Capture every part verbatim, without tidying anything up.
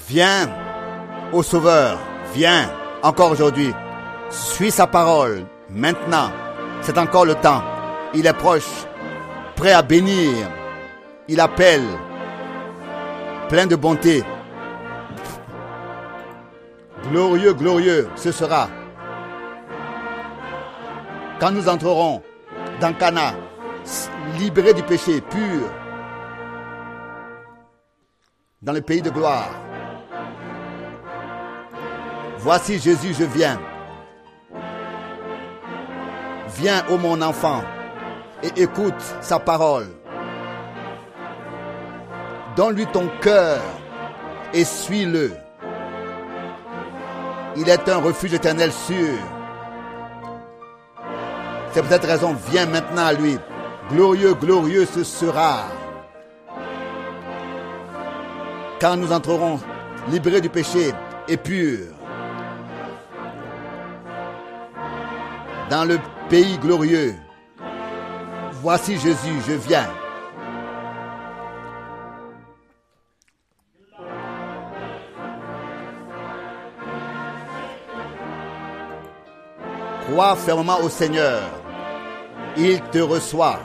Viens, ô Sauveur, viens encore aujourd'hui. Suis sa parole. Maintenant, c'est encore le temps. Il est proche, prêt à bénir. Il appelle, plein de bonté. Glorieux, glorieux, ce sera quand nous entrerons dans Cana, libérés du péché, purs, dans le pays de gloire. Voici Jésus, je viens. Viens, ô mon enfant, et écoute sa parole. Donne-lui ton cœur et suis-le. Il est un refuge éternel sûr. C'est pour cette raison, viens maintenant à lui. Glorieux, glorieux ce sera. Quand nous entrerons libérés du péché et purs dans le pays glorieux. Voici Jésus, je viens. Crois fermement au Seigneur. Il te reçoit.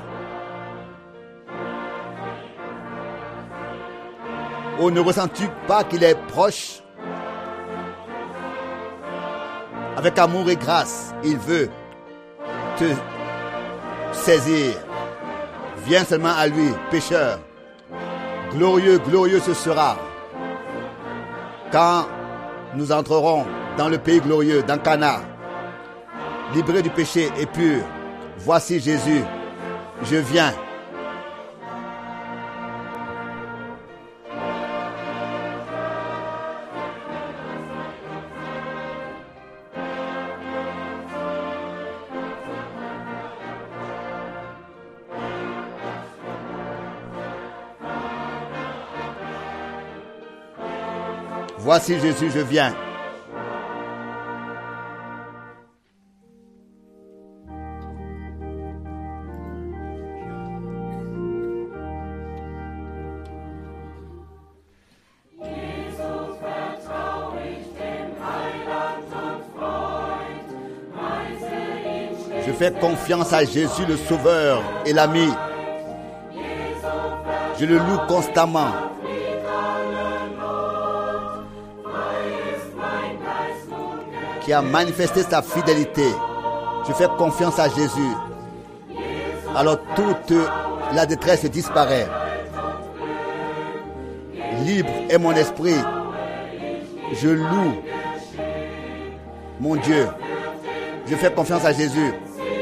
Oh, ne ressens-tu pas qu'il est proche? Avec amour et grâce, il veut te saisir. Viens seulement à lui, pécheur. Glorieux, glorieux ce sera quand nous entrerons dans le pays glorieux, dans Cana, libérés du péché et purs. Voici Jésus, je viens. Voici Jésus, je viens. Je fais confiance à Jésus le Sauveur et l'ami. Je le loue constamment. Qui a manifesté sa fidélité. Je fais confiance à Jésus. Alors toute la détresse disparaît. Libre est mon esprit. Je loue mon Dieu. Je fais confiance à Jésus.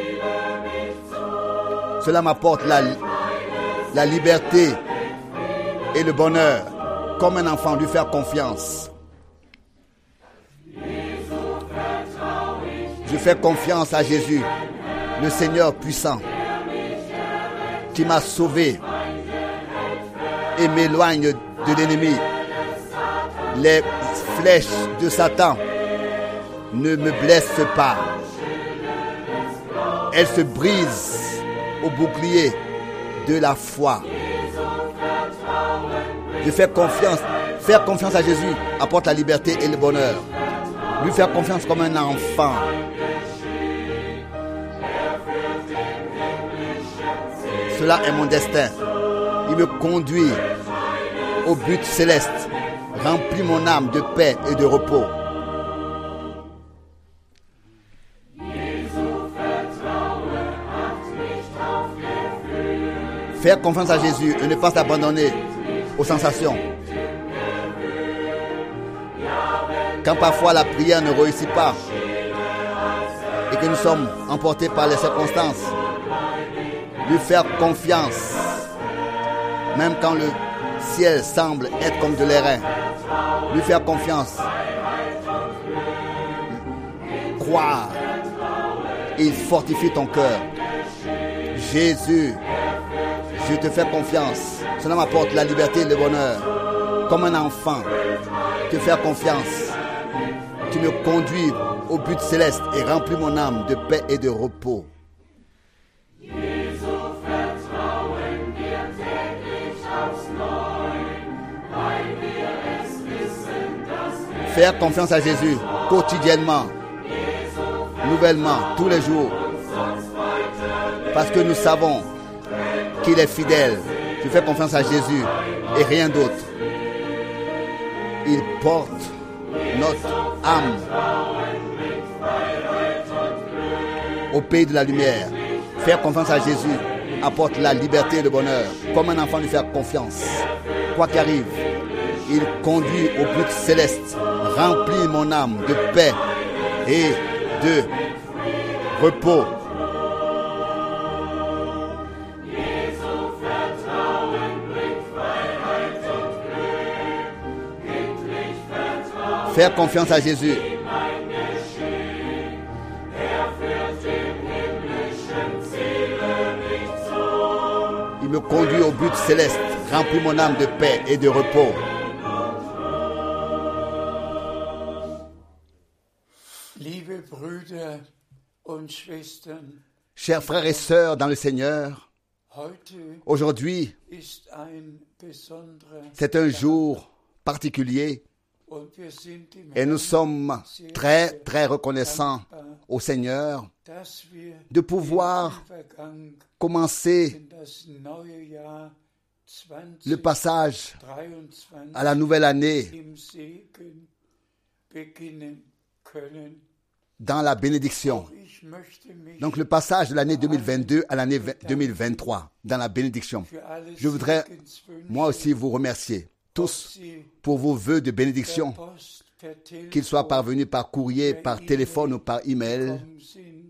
Cela m'apporte la, la liberté et le bonheur. Comme un enfant, lui faire confiance. Je fais confiance à Jésus, le Seigneur puissant, qui m'a sauvé et m'éloigne de l'ennemi. Les flèches de Satan ne me blessent pas. Elles se brisent au bouclier de la foi. Je fais confiance. Faire confiance à Jésus apporte la liberté et le bonheur. Lui faire confiance comme un enfant. Cela est mon destin. Il me conduit au but céleste. Remplit mon âme de paix et de repos. Faire confiance à Jésus et ne pas s'abandonner aux sensations. Quand parfois la prière ne réussit pas et que nous sommes emportés par les circonstances, lui faire confiance, même quand le ciel semble être comme de l'airain, lui faire confiance, croire, et il fortifie ton cœur. Jésus, je te fais confiance, cela m'apporte la liberté et le bonheur, comme un enfant, te faire confiance, tu me conduis au but céleste et remplis mon âme de paix et de repos. Weil wir es wissen, Faire confiance à Jésus quotidiennement, nouvellement, tous les jours. Parce que nous savons qu'il est fidèle. Je fais confiance à Jésus et rien d'autre. Il porte notre âme au pays de la lumière. Faire confiance à Jésus apporte la liberté et le bonheur. Comme un enfant lui faire confiance. Quoi qu'arrive, il conduit au but céleste. Remplit mon âme de paix et de repos. Faire confiance à Jésus. Il me conduit au but céleste, remplit mon âme de paix et de repos. Liebe Brüder und Schwestern, Chers frères et sœurs dans le Seigneur, heute aujourd'hui, ist ein besonderer c'est un jour particulier und wir sind dem et nous Herrn sommes très, très reconnaissants au Seigneur dass wir de pouvoir den Übergang commencer in das neue Jahr le passage zweitausenddreiundzwanzig à la nouvelle année im Segen beginnen können. dans la bénédiction. Auch ich möchte mich Donc le passage de l'année deux mille vingt-deux à l'année deux mille vingt-trois dans la bénédiction. für alle Je voudrais Segenswünsche, moi aussi vous remercier tous sie pour vos vœux de per bénédiction, Post, per qu'ils soient Telefon parvenus par courrier, par téléphone ou par email, gekommen sind.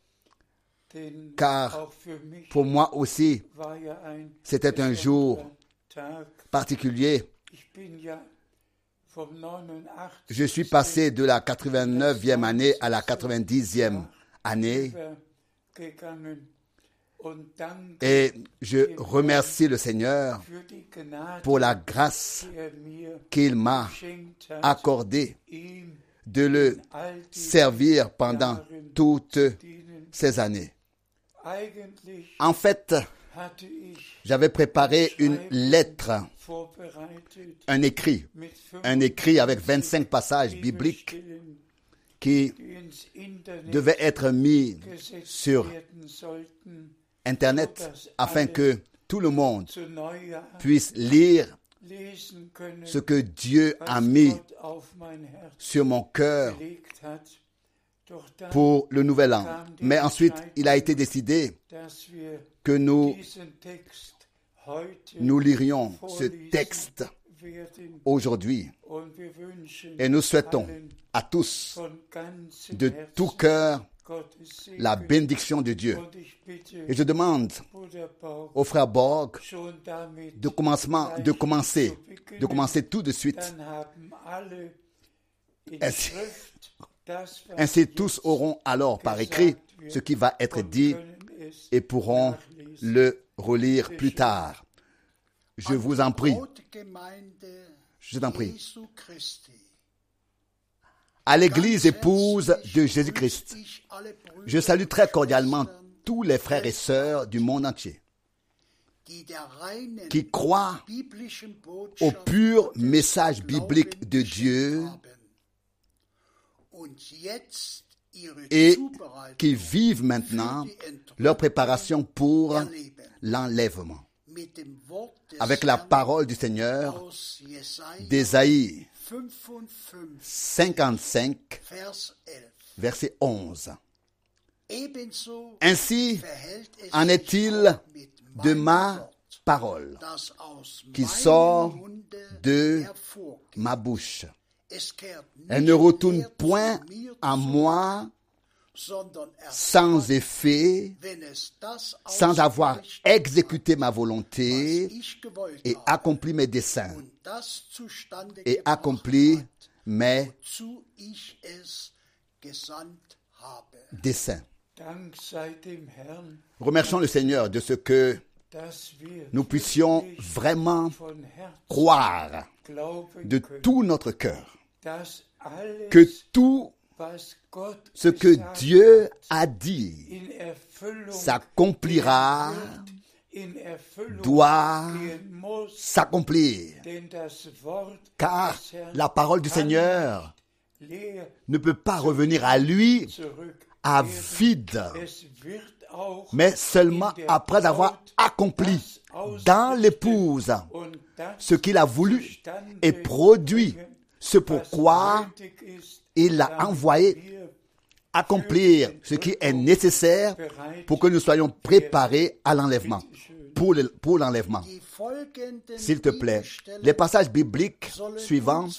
Denn car auch für mich pour moi aussi war ja ein c'était un jour besonderer Tag. particulier. Ich bin ja vom neunundachtzig Je suis passé de la quatre-vingt-neuvième année à la quatre-vingt-dixième année gegangen und danke et je remercie le Seigneur für die Gnade, pour la grâce die er mir qu'il m'a geschenkt hat, accordée ihm de le all die servir pendant toutes dienen. ces années. Eigentlich En fait, hatte ich j'avais préparé une lettre, vorbereitet un écrit, mit un écrit avec vingt-cinq passages bibliques Bibelstellen, qui die ins Internet devaient être mis gesetzt sur werden sollten, Internet afin que tout le monde zu Neujahr puisse lire lesen können, ce que Dieu a was mis Gott auf mein Herz sur mon cœur gelegt hat. Doch dann, pour le nouvel an. Mais ensuite, il a été décidé dass wir que nous, diesen Text heute nous lirions ce vorlesen texte werden. aujourd'hui. Und wir wünschen Et nous souhaitons allen à tous, von ganzem de Herzen tout cœur, Gottes Segen. la bénédiction de Dieu. Und ich bitte Et je demande Bruder Borg, au frère Borg schon damit de, commencement, de commencer, de commencer tout de suite. dann haben alle in Ainsi, Schrift das, was ainsi tous auront alors par écrit ce qui va être dit können es et pourront le relire plus tard. Je vous en prie, je t'en prie. À l'église épouse de Jésus-Christ, je salue très cordialement tous les frères et sœurs du monde entier qui croient au pur message biblique de Dieu et qui vivent maintenant leur préparation pour l'enlèvement. Avec la parole du Seigneur d'Ésaïe cinquante-cinq, verset onze. Ainsi en est-il de ma parole qui sort de ma bouche. Elle ne retourne point à moi sans effet, sans avoir exécuté ma volonté et accompli mes desseins, et accompli mes desseins. Remercions le Seigneur de ce que nous puissions vraiment croire de tout notre cœur que tout ce que Dieu a dit s'accomplira doit s'accomplir, car la parole du Seigneur ne peut pas revenir à lui à vide, mais seulement après avoir accompli dans l'épouse ce qu'il a voulu et produit, ce pourquoi il l'a envoyé accomplir ce qui est nécessaire pour que nous soyons préparés à l'enlèvement, pour, le, pour l'enlèvement. S'il te plaît, les passages bibliques suivants,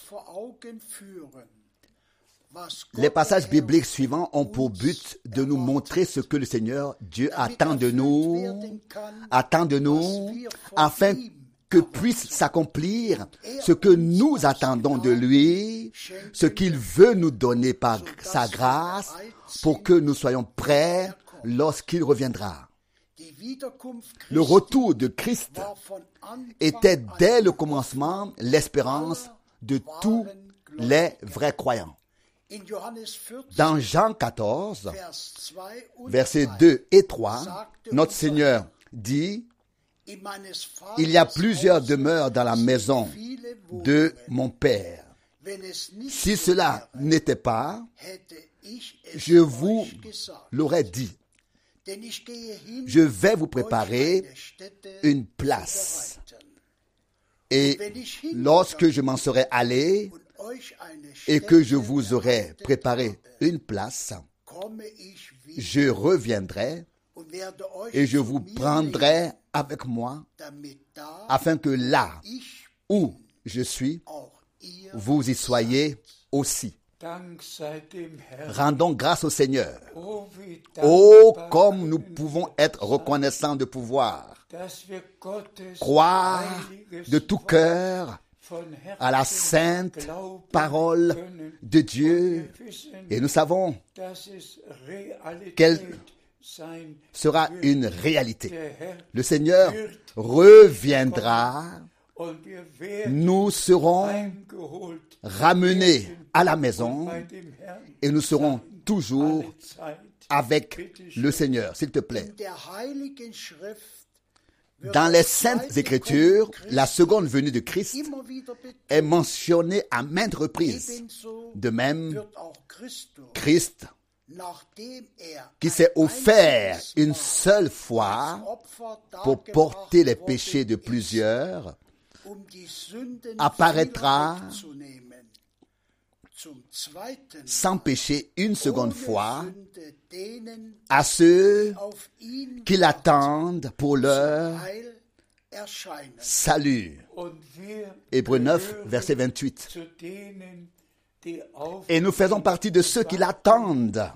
les passages bibliques suivants ont pour but de nous montrer ce que le Seigneur Dieu attend de nous, attend de nous, afin que puisse s'accomplir ce que nous attendons de lui, ce qu'il veut nous donner par sa grâce, pour que nous soyons prêts lorsqu'il reviendra. Le retour de Christ était dès le commencement l'espérance de tous les vrais croyants. Dans Jean quatorze, versets deux et trois, notre Seigneur dit: il y a plusieurs demeures dans la maison de mon Père. Si cela n'était pas, je vous l'aurais dit. Je vais vous préparer une place. Et lorsque je m'en serai allé et que je vous aurai préparé une place, je reviendrai et je vous prendrai avec moi, afin que là où je suis, vous y soyez aussi. Rendons grâce au Seigneur. Oh, comme nous pouvons être reconnaissants de pouvoir croire de tout cœur à la sainte parole de Dieu. Et nous savons qu'elle sera une réalité. Le Seigneur reviendra. Nous serons ramenés à la maison et nous serons toujours avec le Seigneur. S'il te plaît. Dans les Saintes Écritures, la seconde venue de Christ est mentionnée à maintes reprises. De même, Christ, qui s'est offert une seule fois pour porter les péchés de plusieurs, apparaîtra sans péché une seconde fois à ceux qui l'attendent pour leur salut. Hébreux neuf, verset vingt-huit. Et nous faisons partie de ceux qui l'attendent,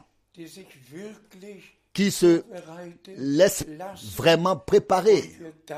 qui se laissent vraiment préparer.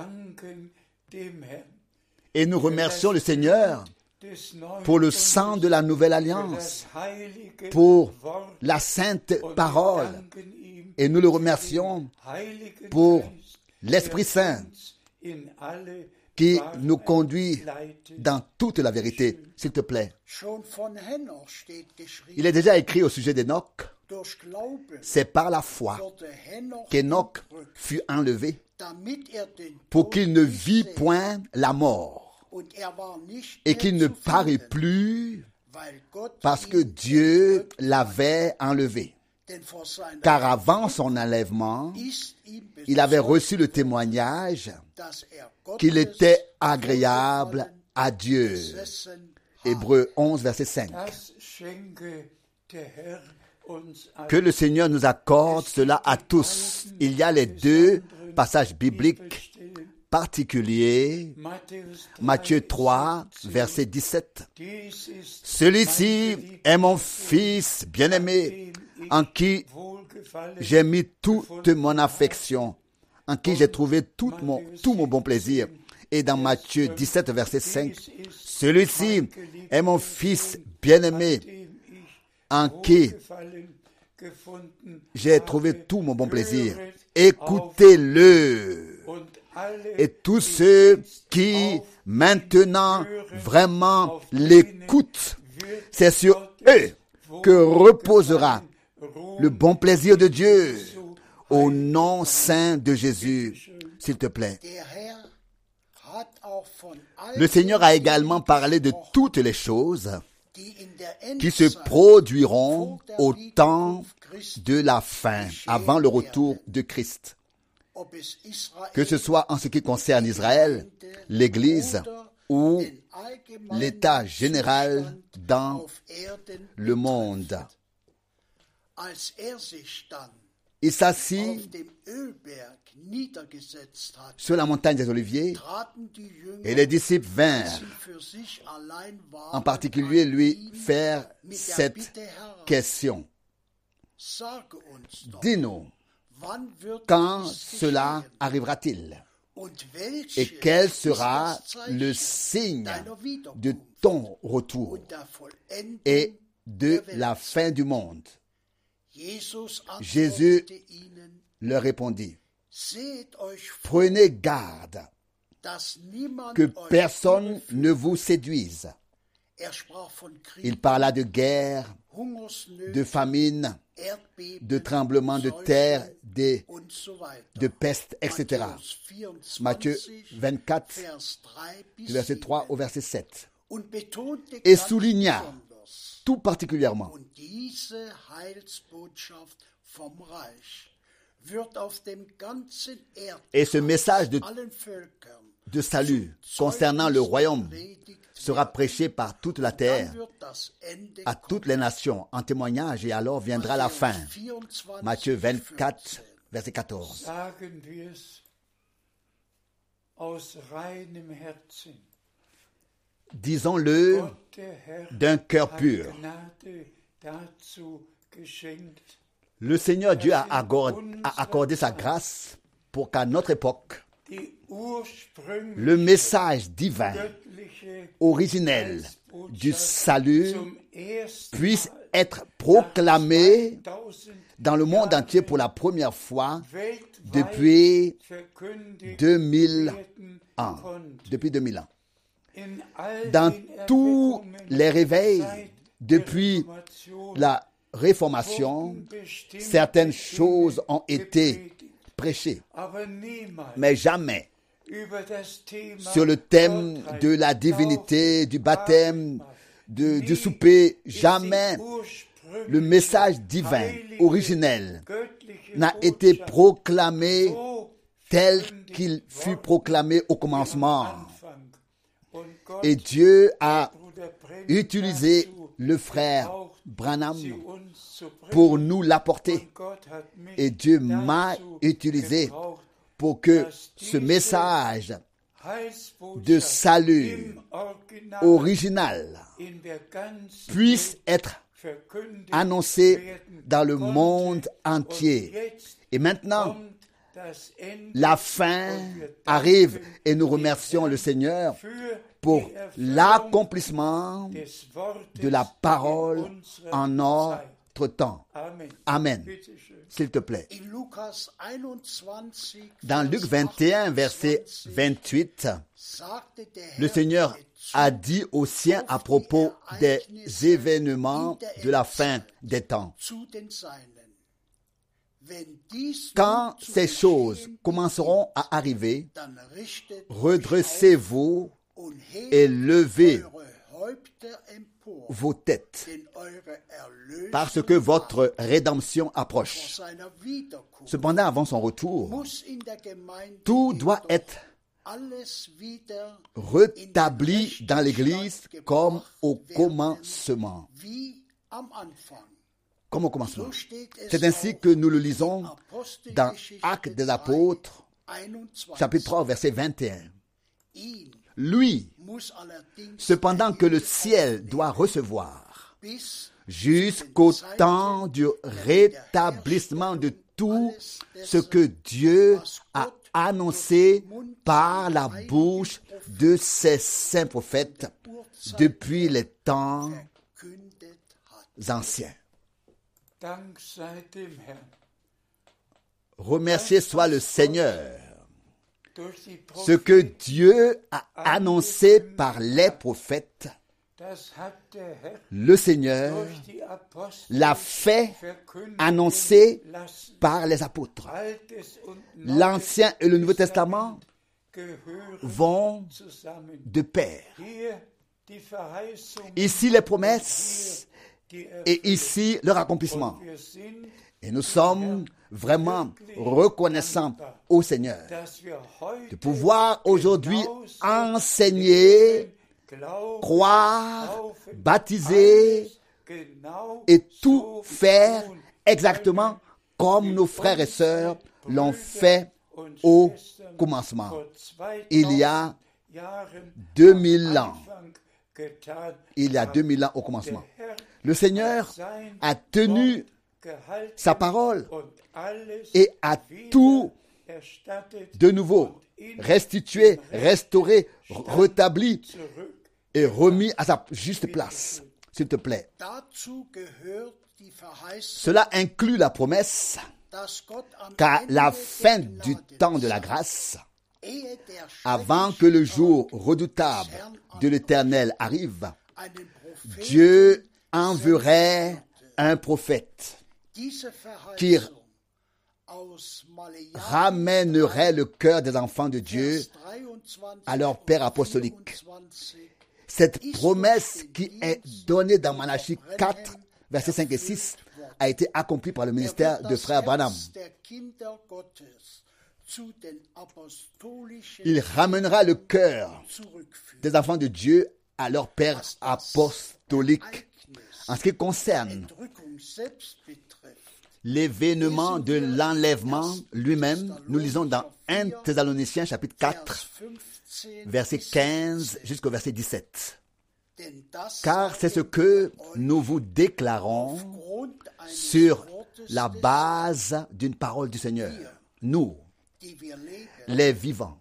Et nous remercions le Seigneur pour le sang de la nouvelle alliance, pour la sainte parole. Et nous le remercions pour l'Esprit Saint qui nous conduit dans toute la vérité. S'il te plaît. Il est déjà écrit au sujet d'Hénoch. C'est par la foi qu'Hénoch fut enlevé pour qu'il ne vit point la mort et qu'il ne parut plus parce que Dieu l'avait enlevé. Car avant son enlèvement, il avait reçu le témoignage qu'il était agréable à Dieu. Hébreux onze, verset cinq. Que le Seigneur nous accorde cela à tous. Il y a les deux passages bibliques particuliers. Matthieu trois, verset dix-sept. Celui-ci est mon fils bien-aimé, en qui j'ai mis toute mon affection, en qui j'ai trouvé tout mon, tout mon bon plaisir. Et dans Matthieu dix-sept, verset cinq, celui-ci est mon fils bien-aimé, en qui j'ai trouvé tout mon bon plaisir. Écoutez-le. Et tous ceux qui maintenant vraiment l'écoutent, c'est sur eux que reposera le bon plaisir de Dieu au nom saint de Jésus. s'il te plaît. Der Herr hat auch von all Le Seigneur a également parlé de toutes les choses qui se produiront au temps de la fin, avant le retour de Christ. Que ce soit en ce qui concerne Israël, l'Église ou l'état général dans le monde. Il s'assit sur la montagne des Oliviers et les disciples vinrent en particulier lui faire cette question. Dis-nous, quand cela arrivera-t-il? Et quel sera le signe de ton retour et de la fin du monde? Jésus leur répondit, prenez garde que personne ne vous séduise. Il parla de guerre, de famine, de tremblements de terre, de, de peste, et cetera. Matthieu vingt-quatre, du verset trois au verset sept. Et souligna tout particulièrement et ce message de, de salut concernant le royaume sera prêché par toute la terre, à toutes les nations, en témoignage, et alors viendra la fin. Matthieu vingt-quatre, verset quatorze. Disons-le d'un cœur pur. Le Seigneur Dieu a accordé sa grâce pour qu'à notre époque, le message divin, originel du salut puisse être proclamé dans le monde entier pour la première fois depuis deux mille ans. Depuis deux mille ans. Dans tous les réveils, depuis la Réformation, certaines choses ont été prêchées, mais jamais sur le thème de la divinité, du baptême, de, du souper, jamais le message divin, originel, n'a été proclamé tel qu'il fut proclamé au commencement. Et Dieu a utilisé le frère Branham pour nous l'apporter. Et Dieu m'a utilisé pour que ce message de salut original puisse être annoncé dans le monde entier. Et maintenant, la fin arrive et nous remercions le Seigneur pour l'accomplissement de la parole en notre temps. Amen. S'il te plaît. Dans Luc vingt et un, verset vingt-huit, le Seigneur a dit aux siens à propos des événements de la fin des temps. Quand ces choses commenceront à arriver, redressez-vous et levez vos têtes, parce que votre rédemption approche. Cependant, avant son retour, tout doit être rétabli dans l'Église comme au commencement. Comme au commencement. C'est ainsi que nous le lisons dans Actes des Apôtres, chapitre trois, verset vingt et un. Lui, cependant que le ciel doit recevoir, jusqu'au temps du rétablissement de tout ce que Dieu a annoncé par la bouche de ses saints prophètes depuis les temps anciens. Remercié soit le Seigneur. Ce que Dieu a annoncé par les prophètes le Seigneur l'a fait annoncer par les apôtres. L'Ancien et le Nouveau Testament vont de pair. Ici les promesses et ici leur accomplissement. Et nous sommes vraiment reconnaissants au Seigneur de pouvoir aujourd'hui enseigner, croire, baptiser et tout faire exactement comme nos frères et sœurs l'ont fait au commencement, il y a deux mille ans. Il y a deux mille ans au commencement. Le Seigneur a tenu sa parole et a tout de nouveau restitué, restauré, rétabli et remis à sa juste place. S'il te plaît. Cela inclut la promesse qu'à la fin du temps de la grâce, avant que le jour redoutable de l'Éternel arrive, Dieu enverrait un prophète qui ramènerait le cœur des enfants de Dieu à leur Père apostolique. Cette promesse qui est donnée dans Malachie quatre, versets cinq et six, a été accomplie par le ministère de frère Branham. Il ramènera le cœur des enfants de Dieu à leur Père apostolique. En ce qui concerne l'événement de l'enlèvement lui-même, nous lisons dans premier Thessaloniciens chapitre quatre, verset quinze jusqu'au verset dix-sept. Car c'est ce que nous vous déclarons sur la base d'une parole du Seigneur. Nous, les vivants,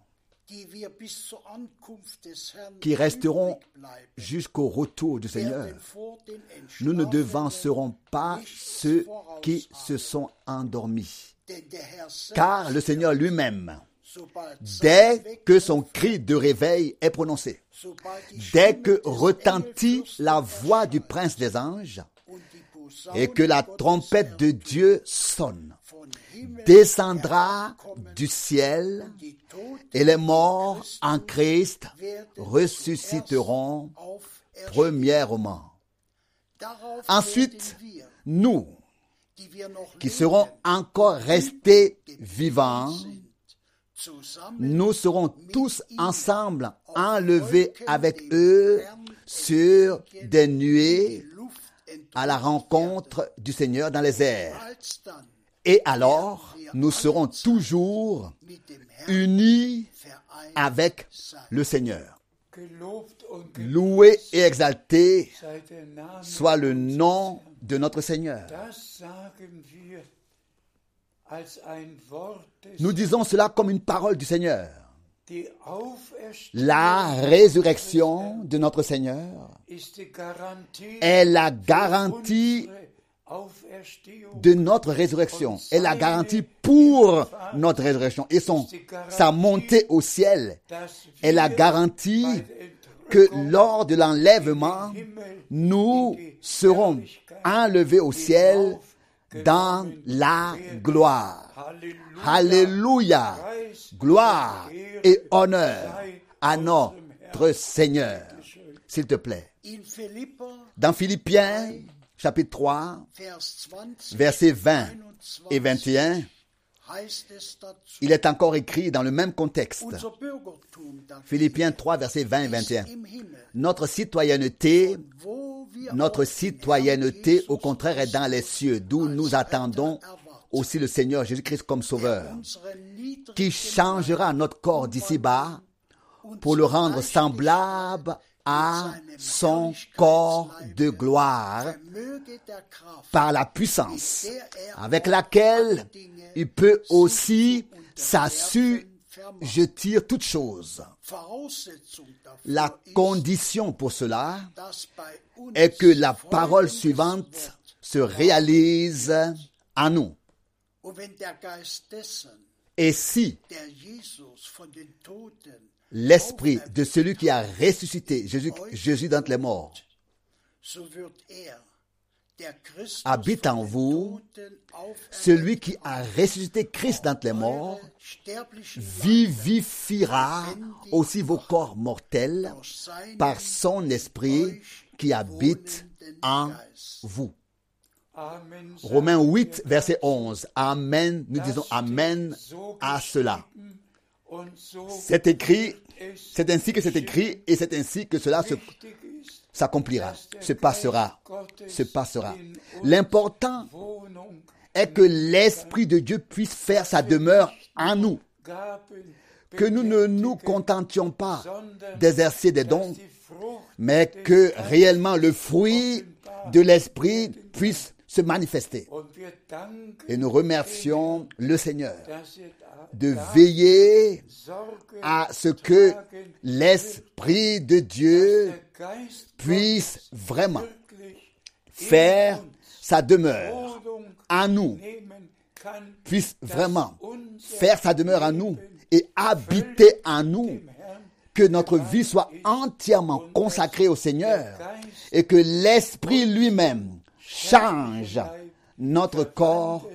qui resteront jusqu'au retour du Seigneur, nous ne devancerons pas ceux qui se sont endormis. Car le Seigneur lui-même, dès que son cri de réveil est prononcé, dès que retentit la voix du prince des anges et que la trompette de Dieu sonne, descendra du ciel et les morts en Christ ressusciteront premièrement. Ensuite, nous, qui serons encore restés vivants, nous serons tous ensemble enlevés avec eux sur des nuées à la rencontre du Seigneur dans les airs. Et alors, nous serons toujours unis avec le Seigneur. Loué et exalté soit le nom de notre Seigneur. Nous disons cela comme une parole du Seigneur. La résurrection de notre Seigneur est la garantie de notre résurrection, est la garantie pour notre résurrection. Et son, sa montée au ciel est la garantie que lors de l'enlèvement, nous serons enlevés au ciel dans la gloire. Alléluia! Gloire et honneur à notre Seigneur. S'il te plaît. Dans Philippiens, chapitre trois, versets vingt et vingt et un, il est encore écrit dans le même contexte. Philippiens trois, versets vingt et vingt et un. Notre citoyenneté, notre citoyenneté, au contraire, est dans les cieux, d'où nous attendons aussi le Seigneur Jésus-Christ comme Sauveur, qui changera notre corps d'ici-bas pour le rendre semblable à son corps de gloire par la puissance avec laquelle il peut aussi s'assujettir toutes choses. La condition pour cela est que la parole suivante se réalise en nous. Et si der Jesus von den Toten l'esprit de celui qui a ressuscité Jésus, Jésus d'entre les morts so wird er, der Christus habite en von den vous, Toten auferweckt celui qui a ressuscité Christ d'entre les morts eure sterblichen vivifiera aussi vos corps mortels durch seinen par son esprit qui habite en vous. Amen. Romains huit, verset onze. Amen. Nous disons Amen à cela. Und so C'est écrit, es c'est ainsi que c'est écrit et c'est ainsi que cela se, wichtig ist, s'accomplira, se passera, Gottes se passera. in L'important Wohnung est que l'Esprit de Dieu puisse faire sa demeure en nous, Gaben que nous ne nous contentions pas sondern d'exercer des dass dons, die Frucht mais que réellement le fruit de l'Esprit puisse se manifester. und wir danken, Et nous remercions le Seigneur dass er da de veiller Sorge à ce que tragen, l'Esprit de Dieu der Geist puisse vraiment wirklich faire sa demeure Wohnung en nous, nehmen kann, puisse dass vraiment unser faire sa demeure en nous et habiter en nous, dem Herrn que notre vie soit entièrement consacrée au Seigneur et que l'Esprit lui-même change notre corps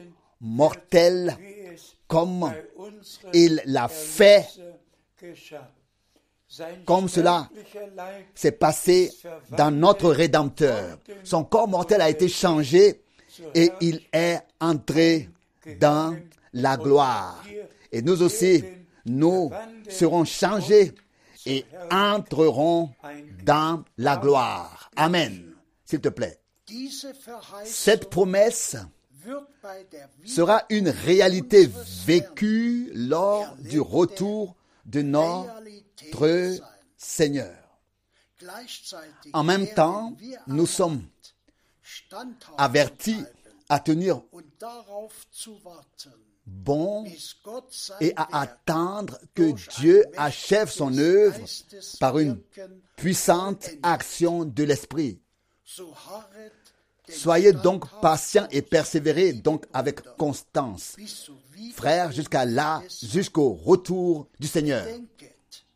mortel wie es comme bei unserem il l'a fait, Erlöser geschah. Sein comme cela sterblicher Leib s'est passé dans notre Rédempteur. Son corps mortel a été changé et il est entré dans la gloire. Et nous aussi, nous serons changés et entreront dans la gloire. Amen. S'il te plaît. Diese Verheißung Cette promesse wird bei der sera une réalité vécue lors du retour de notre Realität sein. Seigneur. Gleichzeitig En même werden temps, wir nous sommes standhaft avertis bleiben à tenir und darauf zu warten, bon bis Gott sein et à Werk attendre que durch Dieu ein achève son mächtiges œuvre Geistes par une Wirken puissante vollendet. action de l'Esprit. So harret denn Soyez donc standhaft patients et aus, persévérez liebe donc avec Brüder, constance, bis zur Wiederkunft frères, jusqu'à là, des jusqu'au retour du Seigneur. Denket,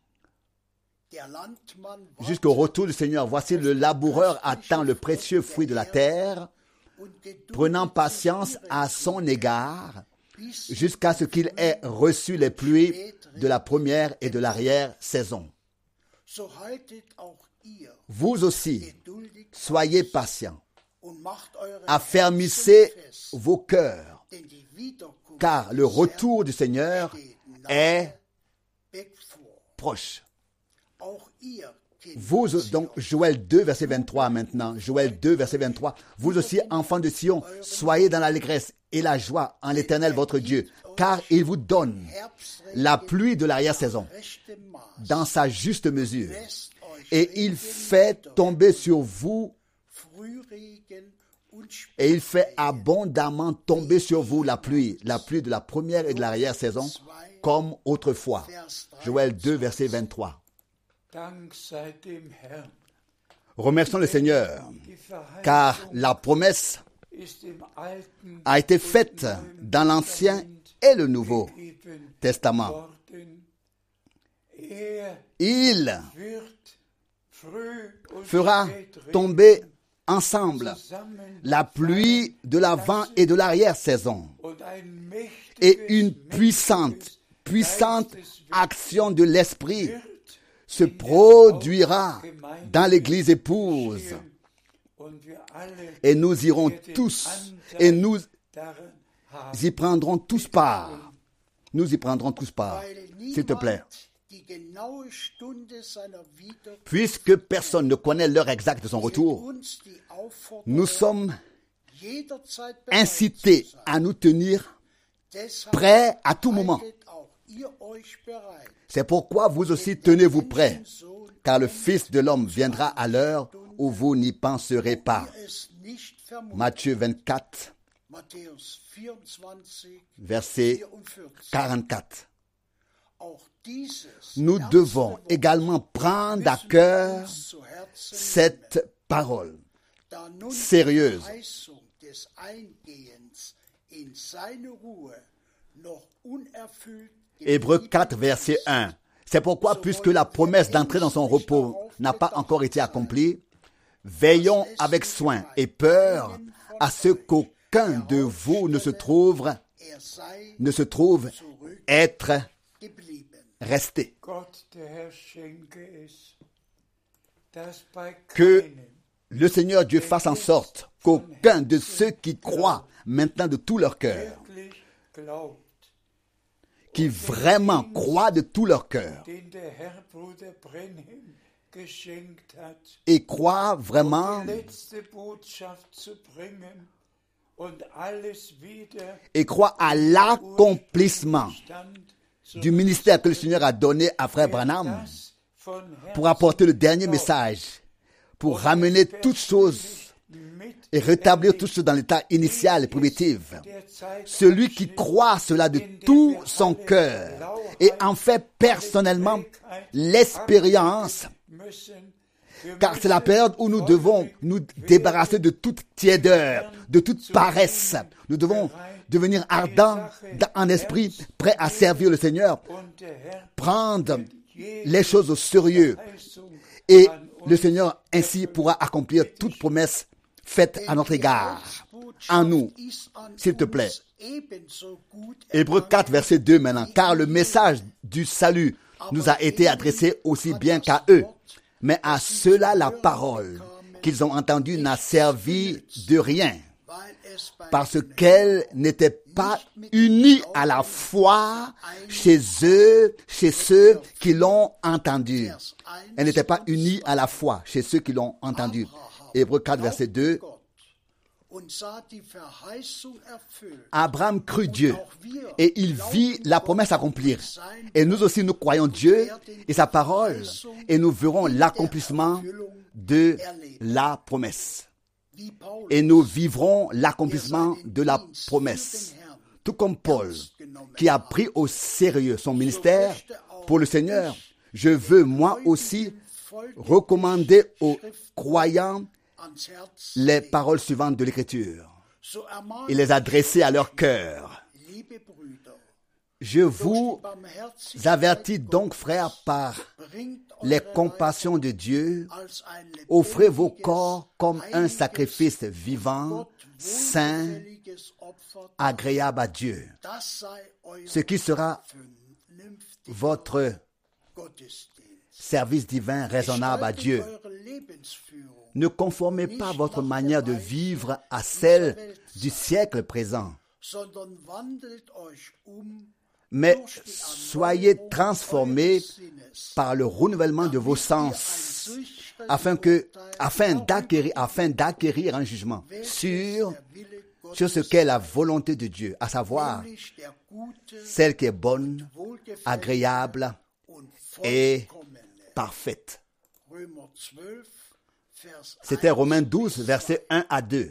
der Landmann Jusqu'au wartet retour du Seigneur. Voici le laboureur attend le précieux fruit de la terre, und geduldet prenant sich patience ihre à son égard, bis jusqu'à ce qu'il ait reçu les pluies de la première et de l'arrière-saison. so haltet auch ihr Vous aussi, geduldig soyez patients, und macht eure affermissez Herzen fest, vos cœurs, denn die Wiederkunft car le des Herrn retour du Seigneur steht est nahe bevor. proche. Auch ihr, Kinder Vous, Zions, donc, Joël deux, verset vingt-trois maintenant. Joël deux, verset vingt-trois. Vous aussi, enfants de Sion, soyez dans l'allégresse et la joie en l'Éternel votre Dieu, car il vous donne la pluie de l'arrière-saison rechtem Maß, dans sa juste mesure. lässt euch Et il Regen fait tomber sur vous, Frühregen und et il fait Spätregen, abondamment tomber sur vous la pluie, la pluie de la première et de l'arrière-saison, comme autrefois. Joël deux, verset vingt-trois. Dank sei dem Herrn. Remercions le Seigneur, Die Verheißung car la promesse ist im Alten a été und faite Neuen dans l'Ancien Testament et le Nouveau gegeben Testament. worden. Er Il wird früh und fera spät Regen tomber ensemble zusammen la pluie de l'avant et de l'arrière-saison und ein et mächtiges, une puissante, puissante Geisteswirken action de l'Esprit wird se produira dans l'Église épouse geschehen und wir alle et nous irons werden tous Anteil et nous daran haben. y prendrons tous part. Nous y prendrons tous part, Weil s'il te plaît. niemand die genaue Stunde seiner Wiederkunft Puisque personne ne connaît l'heure exacte de son retour, uns die Aufforderung, nous sommes jederzeit bereit incités zu sein. à nous tenir Deshalb prêts à tout moment. haltet auch ihr euch bereit. C'est pourquoi vous aussi tenez-vous prêts, car le Fils de l'homme viendra à l'heure où vous n'y penserez pas. Ihr es nicht vermutet. Matthieu vingt-quatre, Matthäus vierundzwanzig, verset vierundvierzig. quarante-quatre. Auch dieses Nous ernste devons Wort également prendre à müssen wir cœur uns zu Herzen cette parole da nun sérieuse. die Verheißung des Eingehens in seine Ruhe Hébreux quatre, verset un. C'est pourquoi, puisque la promesse d'entrer dans son repos n'a pas encore été accomplie, veillons avec soin et peur à ce qu'aucun de vous ne se trouve, ne se trouve être resté. Que le Seigneur Dieu fasse en sorte qu'aucun de ceux qui croient maintenant de tout leur cœur, qui vraiment croient de tout leur cœur et croient vraiment et croient à l'accomplissement du ministère que le Seigneur a donné à Frère Branham pour apporter le dernier message, pour ramener toutes choses et rétablir toutes choses dans l'état initial et primitif. Celui qui croit cela de tout son cœur et en fait personnellement l'expérience, car c'est la période où nous devons nous débarrasser de toute tiédeur, de toute paresse. Nous devons devenir ardents en esprit, prêts à servir le Seigneur, prendre les choses au sérieux. Et le Seigneur ainsi pourra accomplir toute promesse faite à notre égard, en nous, s'il te plaît. Hébreux quatre, verset deux maintenant. Car le message du salut nous a été adressé aussi bien qu'à eux, mais à ceux-là la parole qu'ils ont entendue n'a servi de rien, parce qu'elle n'était pas unie à la foi chez eux, chez ceux qui l'ont entendue. Elle n'était pas unie à la foi chez ceux qui l'ont entendue. Hébreux quatre, verset deux. Abraham crut Dieu et il vit la promesse accomplir. Et nous aussi, nous croyons Dieu et sa parole et nous verrons l'accomplissement de la promesse. Et nous vivrons l'accomplissement de la promesse. Tout comme Paul, qui a pris au sérieux son ministère pour le Seigneur, je veux moi aussi recommander aux croyants les paroles suivantes de l'Écriture et les adresser à leur cœur. Je vous avertis donc, frères, par les compassions de Dieu, offrez vos corps comme un sacrifice vivant, saint, agréable à Dieu, ce qui sera votre service divin raisonnable à Dieu. Ne conformez pas votre manière de vivre à celle du siècle présent, mais soyez transformés par le renouvellement de vos sens, afin que, afin d'acquérir, afin d'acquérir un jugement sur, sur ce qu'est la volonté de Dieu, à savoir celle qui est bonne, agréable et parfaite. C'était Romains douze, versets un à deux.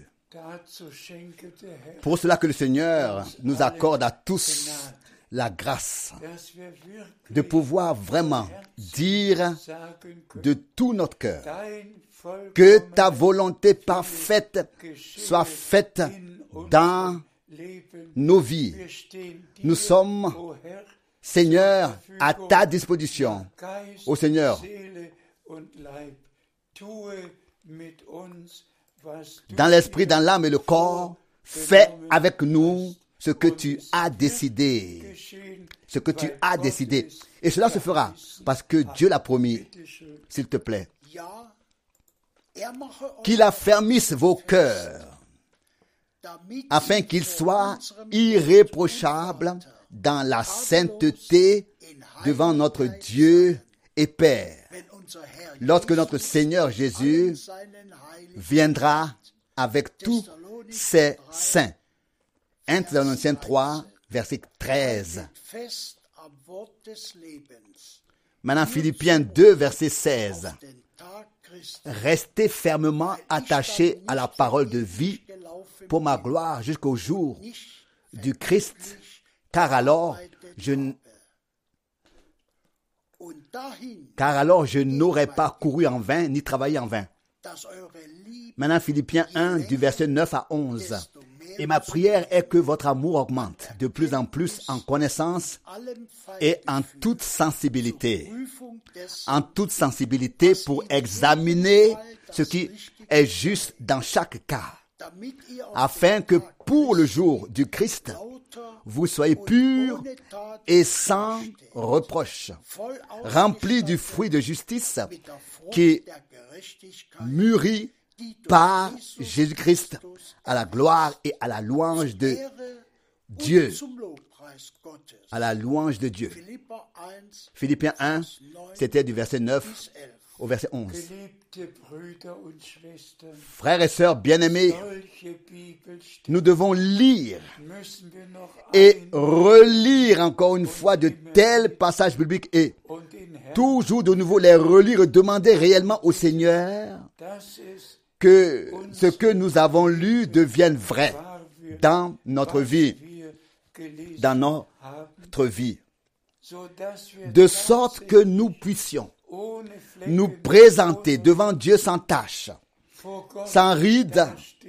Pour cela que le Seigneur nous accorde à tous la grâce de pouvoir vraiment dire de tout notre cœur que ta volonté parfaite soit faite dans nos vies. Nous sommes, Seigneur, à ta disposition. Ô Seigneur, dans l'esprit, dans l'âme et le corps, fais avec nous ce que tu as décidé. Ce que tu as décidé. Et cela se fera parce que Dieu l'a promis. S'il te plaît. Qu'il affermisse vos cœurs afin qu'ils soient irréprochables dans la sainteté devant notre Dieu et Père, lorsque notre Seigneur Jésus viendra avec tous ses saints. un Thessaloniciens trois, verset treize. Maintenant, Philippiens deux, verset seize. Restez fermement attachés à la parole de vie pour ma gloire jusqu'au jour du Christ, car alors je car alors je n'aurais pas couru en vain ni travaillé en vain. Maintenant, Philippiens un, du verset neuf à onze. Et ma prière est que votre amour augmente de plus en plus en connaissance et en toute sensibilité. En toute sensibilité pour examiner ce qui est juste dans chaque cas, afin que pour le jour du Christ, vous soyez purs et sans reproche, remplis du fruit de justice qui mûrit par Jésus-Christ à la gloire et à la louange de Dieu. À la louange de Dieu. Philippiens un, c'était du verset neuf au verset onze. Frères et sœurs bien-aimés, nous devons lire et relire encore une fois de tels passages bibliques et toujours de nouveau les relire et demander réellement au Seigneur que ce que nous avons lu devienne vrai dans notre vie, dans notre vie, de sorte que nous puissions nous présenter devant Dieu sans tache, sans ride,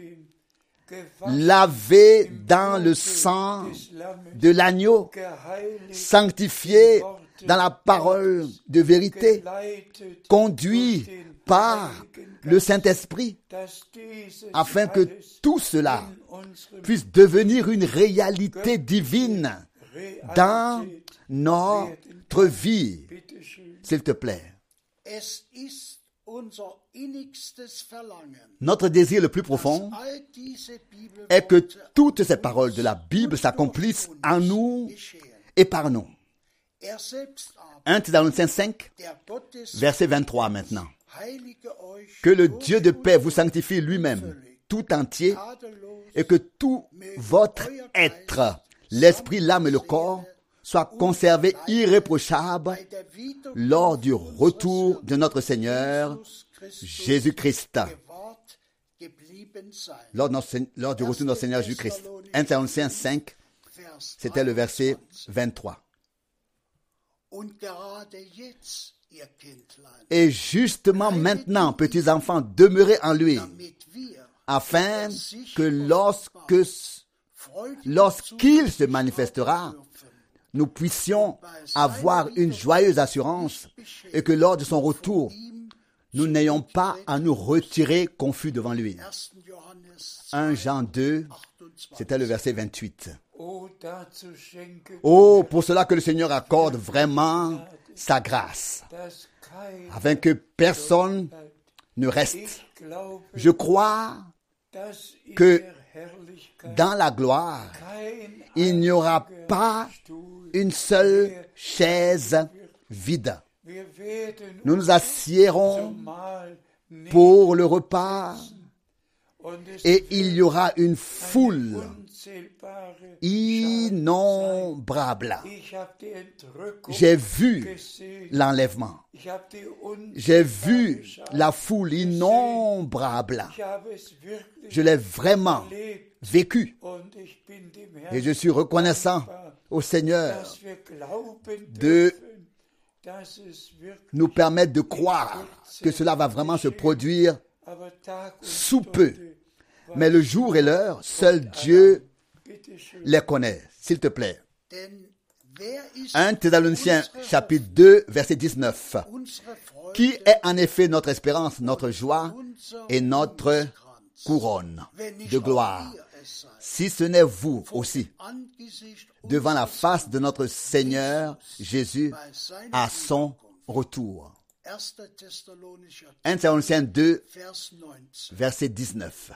lavés dans le sang de l'agneau, sanctifiés dans la parole de vérité, conduits par le Saint-Esprit, afin que tout cela puisse devenir une réalité divine dans notre vie. S'il te plaît. Notre désir le plus profond est que toutes ces paroles de la Bible s'accomplissent en nous et par nous. un Thessaloniciens cinq, verset vingt-trois maintenant. Que le Dieu de paix vous sanctifie lui-même, tout entier, et que tout votre être, l'esprit, l'âme et le corps, soit conservé irréprochable lors du retour de notre Seigneur Jésus-Christ. Lors, notre, lors du retour de notre Seigneur Jésus-Christ. un Thessaloniciens cinq, c'était le verset vingt-trois. Et justement maintenant, petits enfants, demeurez en lui, afin que lorsque, lorsqu'il se manifestera, nous puissions avoir une joyeuse assurance et que lors de son retour, nous n'ayons pas à nous retirer confus devant lui. un Jean deux, c'était le verset vingt-huit. Oh, pour cela que le Seigneur accorde vraiment sa grâce, afin que personne ne reste. Je crois que dans la gloire, il n'y aura pas une seule chaise vide. Nous nous assiérons pour le repas et il y aura une foule innombrable. J'ai vu l'enlèvement. J'ai vu la foule innombrable. Je l'ai vraiment vécu. Et je suis reconnaissant au Seigneur de nous permettre de croire que cela va vraiment se produire sous peu. Mais le jour et l'heure, seul Dieu les connaît. S'il te plaît. un Thessaloniciens chapitre deux, verset dix-neuf. Qui est en effet notre espérance, notre joie et notre couronne de gloire, si ce n'est vous aussi, devant la face de notre Seigneur Jésus à son retour. un Thessaloniciens deux, verset dix-neuf.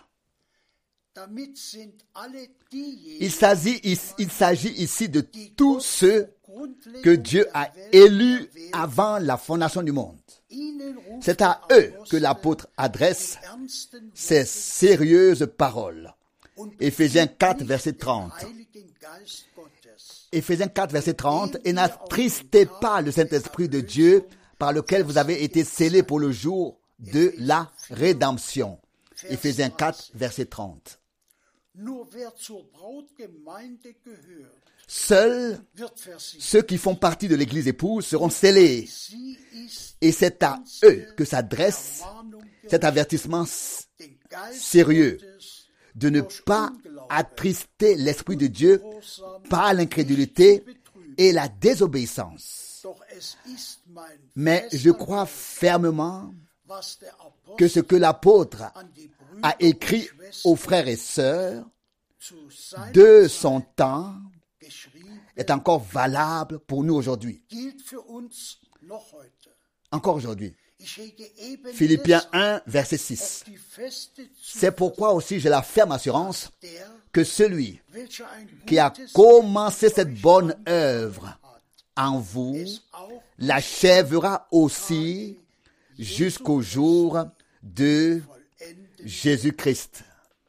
Il s'agit, il s'agit ici de tous ceux que Dieu a élus avant la fondation du monde. C'est à eux que l'apôtre adresse ces sérieuses paroles. Éphésiens quatre, verset trente. Éphésiens quatre, verset trente. Et n'attristez pas le Saint-Esprit de Dieu par lequel vous avez été scellés pour le jour de la rédemption. Éphésiens quatre, verset trente. Seuls ceux qui font partie de l'Église épouse seront scellés. Et c'est à eux que s'adresse cet avertissement sérieux de ne pas attrister l'Esprit de Dieu par l'incrédulité et la désobéissance. Mais je crois fermement que ce que l'apôtre a écrit aux frères et sœurs de son temps est encore valable pour nous aujourd'hui. Encore aujourd'hui. Philippiens un, verset six. C'est pourquoi aussi j'ai la ferme assurance que celui qui a commencé cette bonne œuvre en vous l'achèvera aussi jusqu'au jour de Jésus-Christ.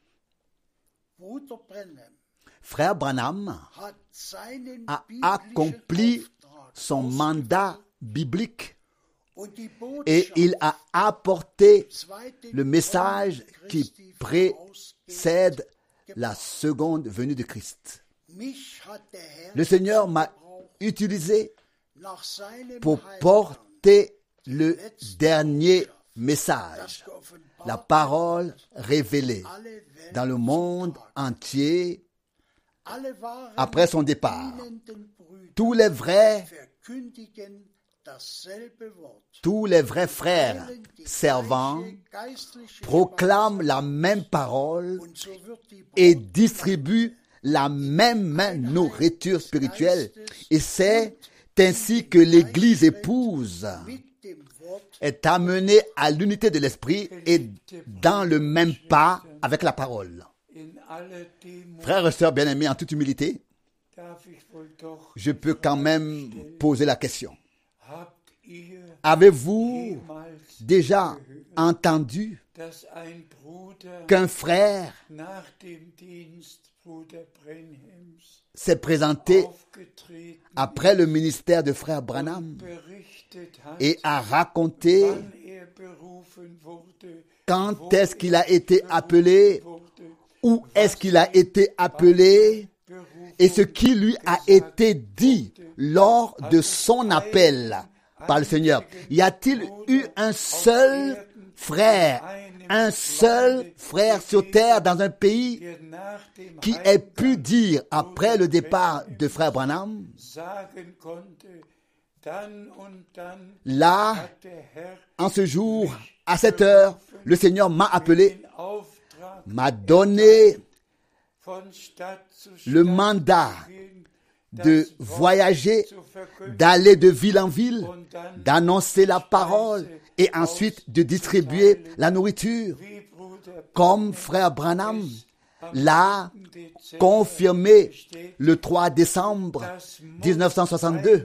Frère Branham a accompli son mandat biblique et il a apporté le message qui précède la seconde venue de Christ. Le Seigneur m'a utilisé pour porter le dernier message, la parole révélée dans le monde entier après son départ. Tous les vrais Tous les vrais frères servants proclament la même parole et distribuent la même nourriture spirituelle. Et c'est ainsi que l'Église épouse est amenée à l'unité de l'esprit et dans le même pas avec la parole. Frères et sœurs bien-aimés, en toute humilité, je peux quand même poser la question. Avez-vous déjà entendu qu'un frère s'est présenté après le ministère de frère Branham et a raconté quand est-ce qu'il a été appelé, où est-ce qu'il a été appelé et ce qui lui a été dit lors de son appel par le Seigneur? Y a-t-il eu un seul frère, un seul frère sur terre dans un pays qui ait pu dire après le départ de frère Branham, là, en ce jour, à cette heure, le Seigneur m'a appelé, m'a donné le mandat de voyager, d'aller de ville en ville, d'annoncer la parole et ensuite de distribuer la nourriture, comme frère Branham l'a confirmé le trois décembre mille neuf cent soixante-deux.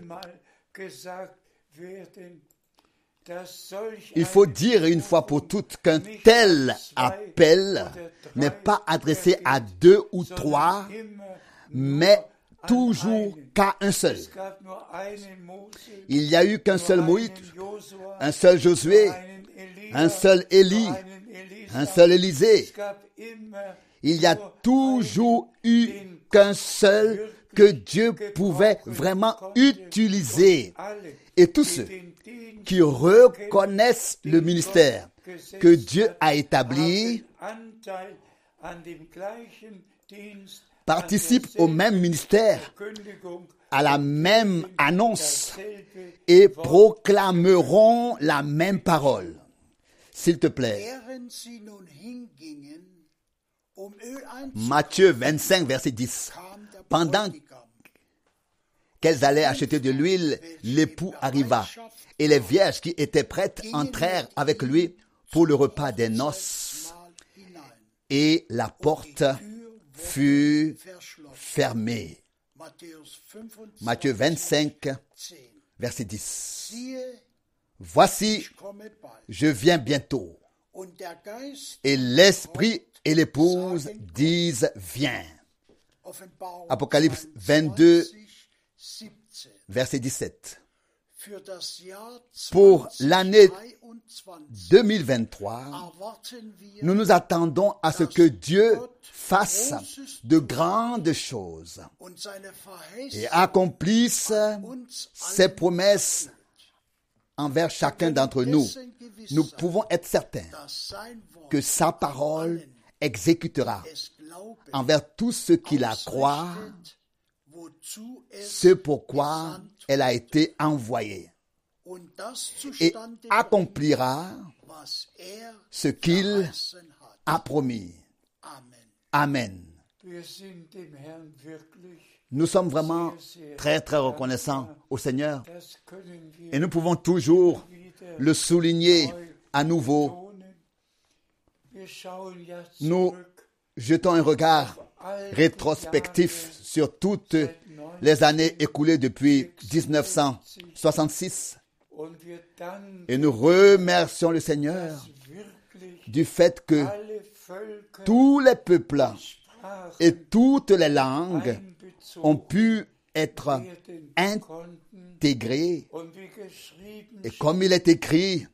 Il faut dire une fois pour toutes qu'un tel appel n'est pas adressé à deux ou trois, mais toujours qu'à un seul. Il n'y a eu qu'un seul Moïse, un seul Josué, un seul Élie, un seul Élisée. Il y a toujours eu qu'un seul que Dieu pouvait vraiment utiliser. Et tous ceux qui reconnaissent le ministère que Dieu a établi participent au même ministère, à la même annonce et proclameront la même parole. S'il te plaît. Matthieu vingt-cinq, verset dix. Pendant qu'elles allaient acheter de l'huile, l'époux arriva, et les vierges qui étaient prêtes entrèrent avec lui pour le repas des noces, et la porte fut fermée. Matthieu vingt-cinq, verset dix. Voici, je viens bientôt, et l'Esprit et l'épouse disent, viens. Apocalypse vingt-deux, verset dix-sept. Pour l'année deux mille vingt-trois, nous nous attendons à ce que Dieu fasse de grandes choses et accomplisse ses promesses envers chacun d'entre nous. Nous pouvons être certains que sa parole exécutera envers tous ceux qui la croient, ce pourquoi elle a été envoyée, et accomplira ce qu'il a promis. Amen. Nous sommes vraiment très très reconnaissants au Seigneur et nous pouvons toujours le souligner à nouveau. Nous jetons un regard rétrospectif sur toutes les années écoulées depuis dix-neuf cent soixante-six et nous remercions le Seigneur du fait que tous les peuples et toutes les langues ont pu être intégrés. Et comme il est écrit,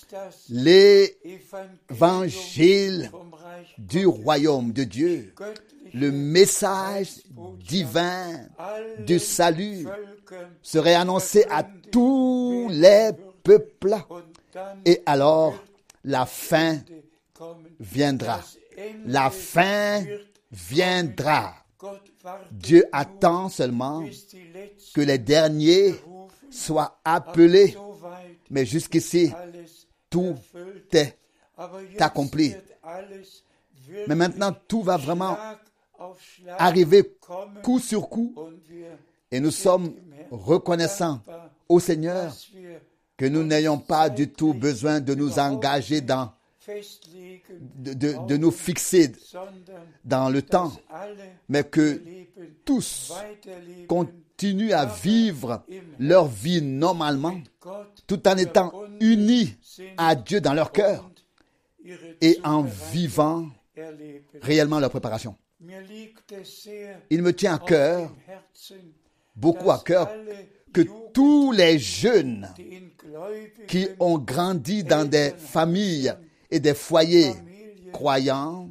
l'évangile du royaume de Dieu, le message divin du salut serait annoncé à tous les peuples. Et alors, la fin viendra. La fin viendra. Dieu attend seulement que les derniers soient appelés. Mais jusqu'ici, tout est accompli. Mais maintenant, tout va vraiment arriver coup sur coup. Et nous sommes reconnaissants au Seigneur que nous n'ayons pas du tout besoin de nous engager dans De, de, de nous fixer dans le temps, mais que tous continuent à vivre leur vie normalement, tout en étant unis à Dieu dans leur cœur et en vivant réellement leur préparation. Il me tient à cœur, beaucoup à cœur, que tous les jeunes qui ont grandi dans des familles et des foyers croyants,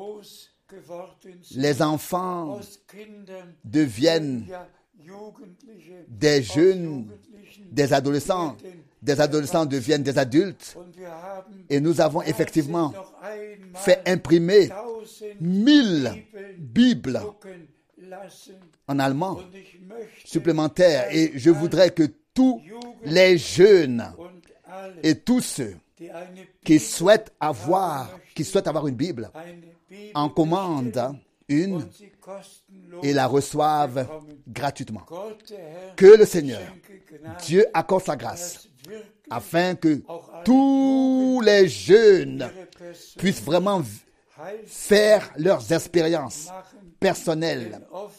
les enfants deviennent des jeunes, des adolescents, des adolescents deviennent des adultes, et nous avons effectivement fait imprimer mille Bibles en allemand supplémentaires, et je voudrais que tous les jeunes et tous ceux qui souhaitent avoir, qui souhaitent avoir une Bible, en commandent une et la reçoivent gratuitement. Que le Seigneur, Dieu accorde sa grâce, afin que tous les jeunes puissent vraiment faire leurs expériences personnelles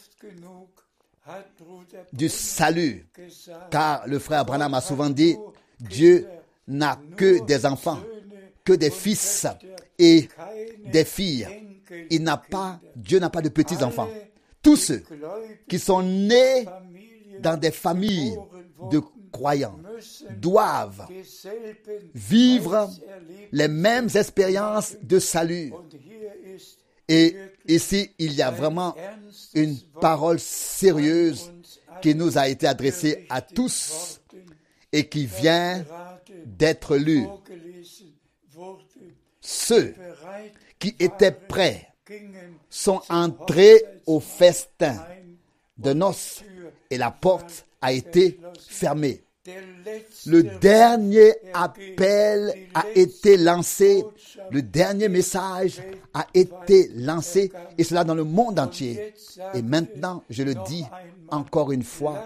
du salut. Car le frère Branham a souvent dit, Dieu n'a que des enfants, que des fils et des filles. Il n'a pas, Dieu n'a pas de petits-enfants. Tous ceux qui sont nés dans des familles de croyants doivent vivre les mêmes expériences de salut. Et ici, il y a vraiment une parole sérieuse qui nous a été adressée à tous et qui vient d'être lue. Ceux qui étaient prêts sont entrés au festin de noces et la porte a été fermée. Le dernier appel a été lancé, le dernier message a été lancé, et cela dans le monde entier. Et maintenant, je le dis encore une fois,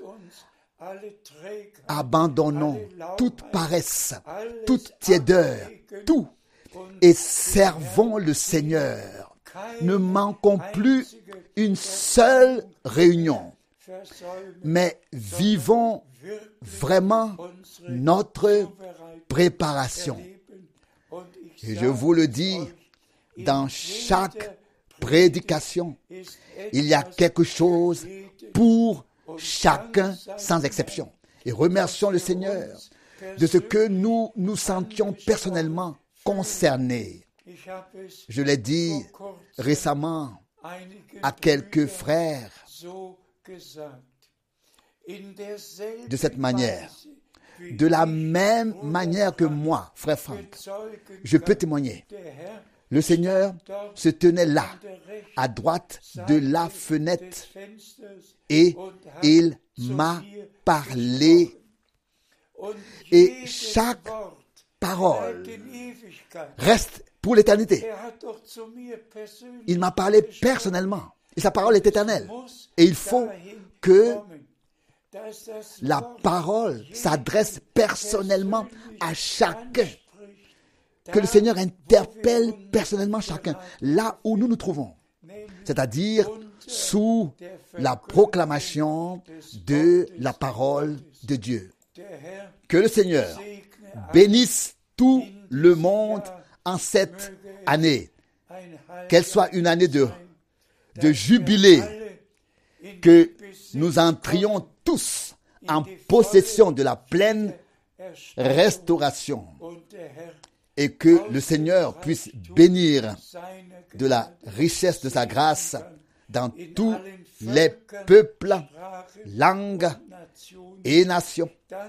abandonnons toute paresse, toute tiédeur, tout, et servons le Seigneur. Ne manquons plus une seule réunion, mais vivons vraiment notre préparation. Et je vous le dis, dans chaque prédication, il y a quelque chose pour chacun sans exception. Et remercions le Seigneur de ce que nous nous sentions personnellement concernés. Je l'ai dit récemment à quelques frères de cette manière. De la même manière que moi, frère Franck, je peux témoigner le Seigneur se tenait là, à droite de la fenêtre, et il m'a parlé. Et chaque parole reste pour l'éternité. Il m'a parlé personnellement. Et sa parole est éternelle. Et il faut que la parole s'adresse personnellement à chacun. Que le Seigneur interpelle personnellement chacun, là où nous nous trouvons. C'est-à-dire sous la proclamation de la parole de Dieu. Que le Seigneur bénisse tout le monde en cette année. Qu'elle soit une année de, de jubilé. Que nous entrions tous en possession de la pleine restauration. Et que le Seigneur puisse bénir de la richesse de sa grâce dans tous les peuples, langues et nations.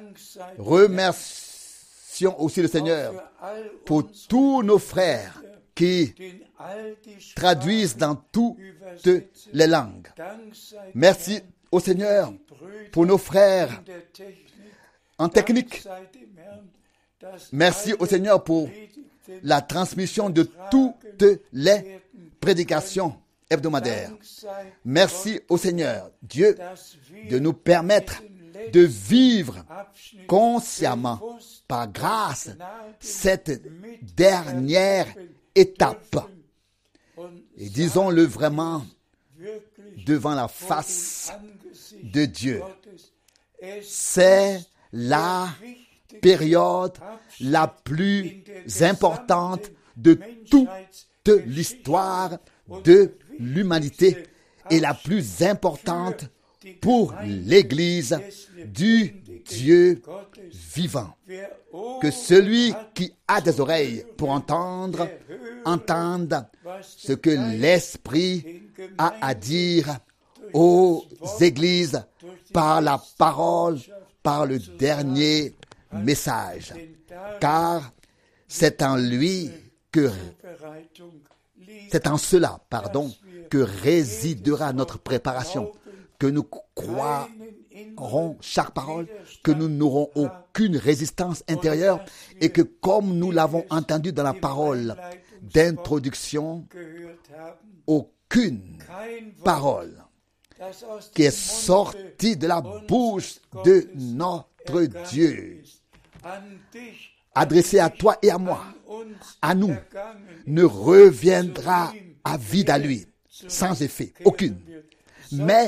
Remercions aussi le Seigneur pour tous nos frères qui traduisent dans toutes les langues. Merci au Seigneur pour nos frères en technique. Merci au Seigneur pour la transmission de toutes les prédications hebdomadaires. Merci au Seigneur, Dieu, de nous permettre de vivre consciemment, par grâce, cette dernière étape. Et disons-le vraiment devant la face de Dieu. C'est la période la plus importante de toute l'histoire de l'humanité et la plus importante pour l'Église du Dieu vivant. Que celui qui a des oreilles pour entendre, entende ce que l'Esprit a à dire aux églises par la parole, par le dernier message. Car c'est en lui que, c'est en cela, pardon, que résidera notre préparation, que nous croirons chaque parole, que nous n'aurons aucune résistance intérieure et que comme nous l'avons entendu dans la parole d'introduction, aucune parole qui est sortie de la bouche de notre Dieu, adressée à toi et à moi, à nous, ne reviendra à vide à lui, sans effet, aucune. Mais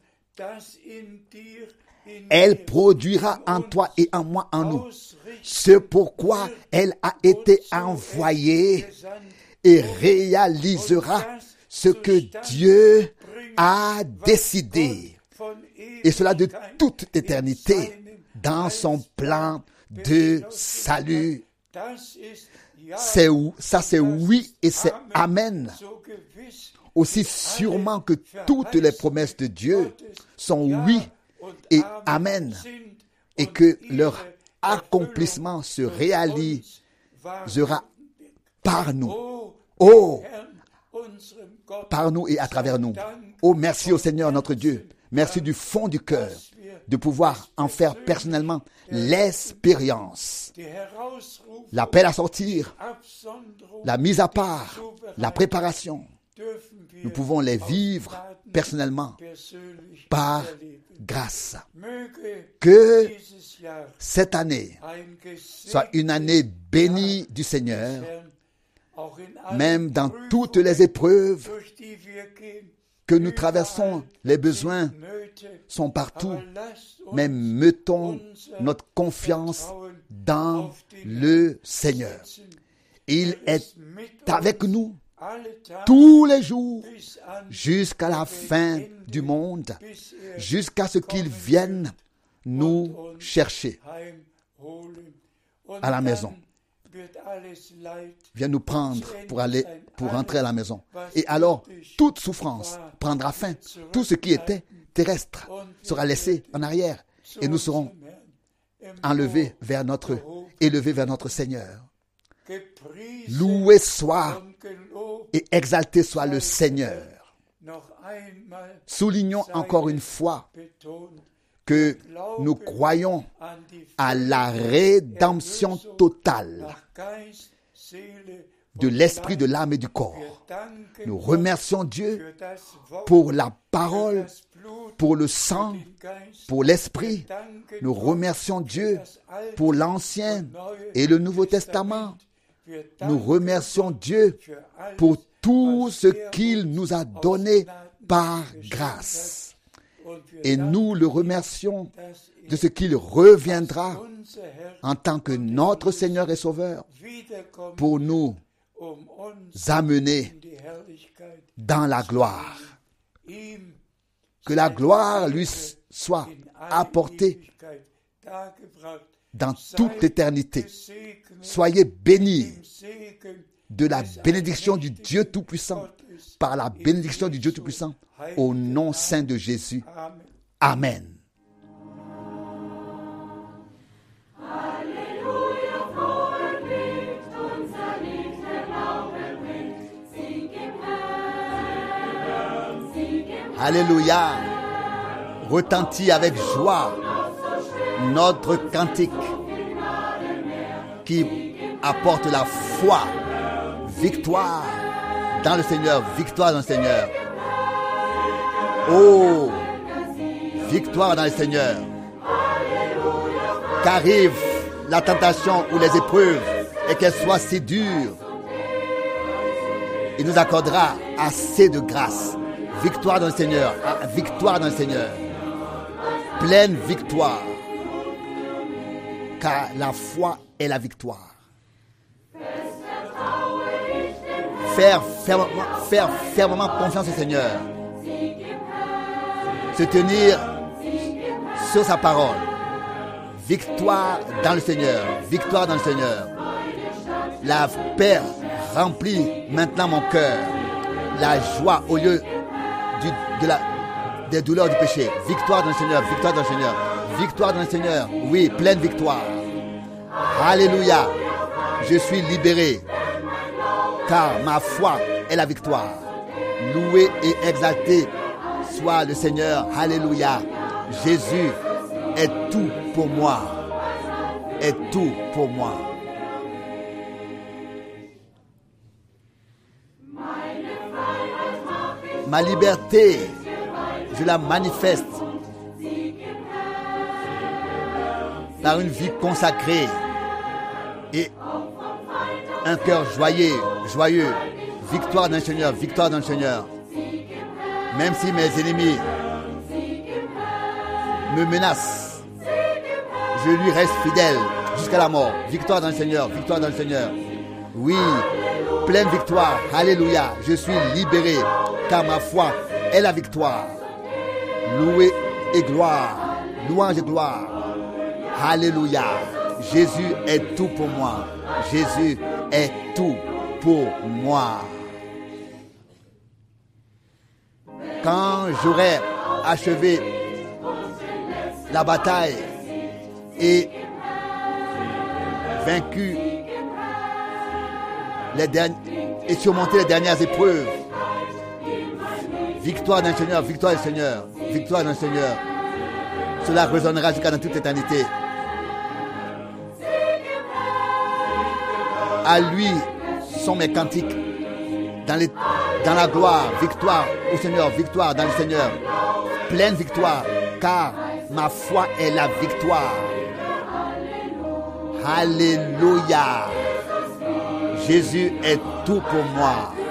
elle produira en toi et en moi, en nous, ce pourquoi elle a été envoyée et réalisera ce que Dieu a décidé, et cela de toute éternité, dans son plan de salut. C'est, ça c'est oui et c'est amen. Aussi sûrement que toutes les promesses de Dieu sont oui et amen, et que leur accomplissement se réalisera par nous. Oh, par nous et à travers nous. Oh, merci au Seigneur notre Dieu. Merci du fond du cœur de pouvoir en faire personnellement l'expérience. L'appel à sortir, la mise à part, la préparation. Nous pouvons les vivre personnellement par grâce. Que cette année soit une année bénie du Seigneur, même dans toutes les épreuves que nous traversons. Les besoins sont partout, mais mettons notre confiance dans le Seigneur. Il est avec nous tous les jours jusqu'à la fin du monde, jusqu'à ce qu'il vienne nous chercher à la maison. Viens nous prendre pour aller, pour rentrer à la maison. Et alors, toute souffrance prendra fin. Tout ce qui était terrestre sera laissé en arrière. Et nous serons enlevés vers notre, élevés vers notre Seigneur. Loué soit et exalté soit le Seigneur. Soulignons encore une fois que nous croyons à la rédemption totale de l'esprit, de l'âme et du corps. Nous remercions Dieu pour la parole, pour le sang, pour l'esprit. Nous remercions Dieu pour l'Ancien et le Nouveau Testament. Nous remercions Dieu pour tout ce qu'il nous a donné par grâce. Et nous le remercions de ce qu'il reviendra en tant que notre Seigneur et Sauveur pour nous amener dans la gloire. Que la gloire lui soit apportée dans toute l'éternité. Soyez bénis de la bénédiction du Dieu Tout-Puissant, par la bénédiction du Dieu Tout-Puissant, au nom saint de Jésus. Amen. Alléluia. Retentit avec joie notre cantique qui apporte la foi, victoire dans le Seigneur, victoire dans le Seigneur. Oh, victoire dans le Seigneur. Qu'arrive la tentation ou les épreuves et qu'elle soit si dure, il nous accordera assez de grâce. Victoire dans le Seigneur, victoire dans le Seigneur, pleine victoire, car la foi est la victoire. Faire fermement, faire fermement confiance au Seigneur, se tenir sur sa parole, victoire dans le Seigneur, victoire dans le Seigneur. La paix remplit maintenant mon cœur, la joie au lieu Du, de la, des douleurs du péché. Victoire dans le Seigneur, victoire dans le Seigneur, victoire dans le Seigneur. Oui, pleine victoire. Alléluia. Je suis libéré, car ma foi est la victoire. Loué et exalté soit le Seigneur. Alléluia. Jésus est tout pour moi. Est tout pour moi. Ma liberté, je la manifeste par une vie consacrée et un cœur joyeux, joyeux. Victoire dans le Seigneur, victoire dans le Seigneur. Même si mes ennemis me menacent, je lui reste fidèle jusqu'à la mort. Victoire dans le Seigneur, victoire dans le Seigneur. Oui, pleine victoire. Alléluia. Je suis libéré, car ma foi est la victoire. Loué et gloire, louange et gloire. Alléluia. Jésus est tout pour moi. Jésus est tout pour moi. Quand j'aurai achevé la bataille et vaincu les derniers, et surmonter les dernières épreuves, victoire dans le Seigneur, victoire dans le Seigneur, victoire dans le Seigneur. Cela résonnera jusqu'à dans toute éternité. À lui sont mes cantiques dans, les, dans la gloire, victoire au Seigneur, victoire dans le Seigneur, pleine victoire, car ma foi est la victoire. Alléluia. Jésus est tout pour moi.